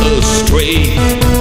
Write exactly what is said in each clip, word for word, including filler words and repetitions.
astray.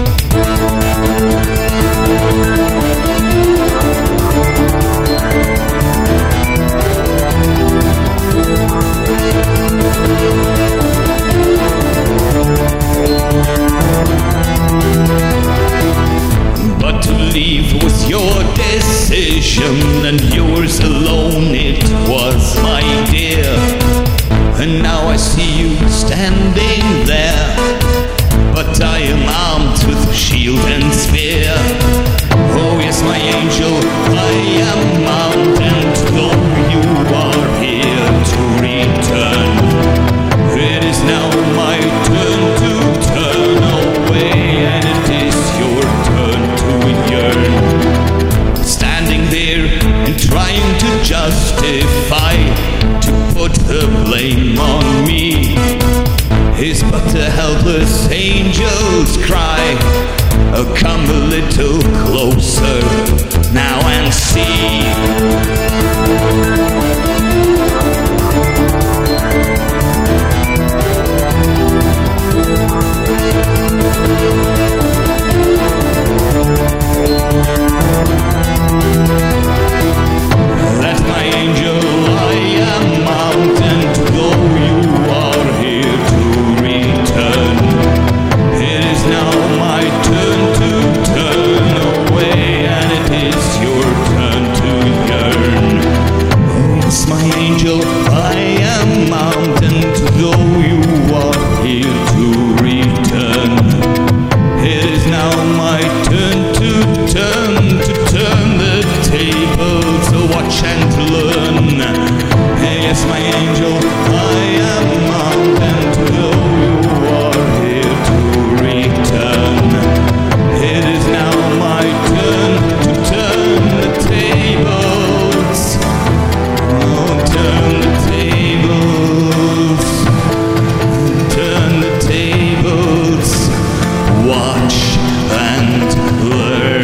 But to leave was your decision, and yours alone it was, my dear. And now I see you standing there, but I am armed with shield and spear. Oh yes, my angel, I am armed, and though you are here to return, it is now my turn to turn away, and it is your turn to yearn. Standing there and trying to justify, to put the blame on me, is but a helpless angel's cry. Oh, come a little closer now and see. That my angel, I am out, and though you are here to return, it is now my turn to turn away, and it is your turn to yearn. Oh yes, my angel, I am out, and though you are here to return, it is now my turn to turn, to turn the tables, to watch and to learn. Yes, my angel, I am out, and though you are here to return, it is now my turn to turn the tables. Oh, turn the tables, turn the tables, watch and learn.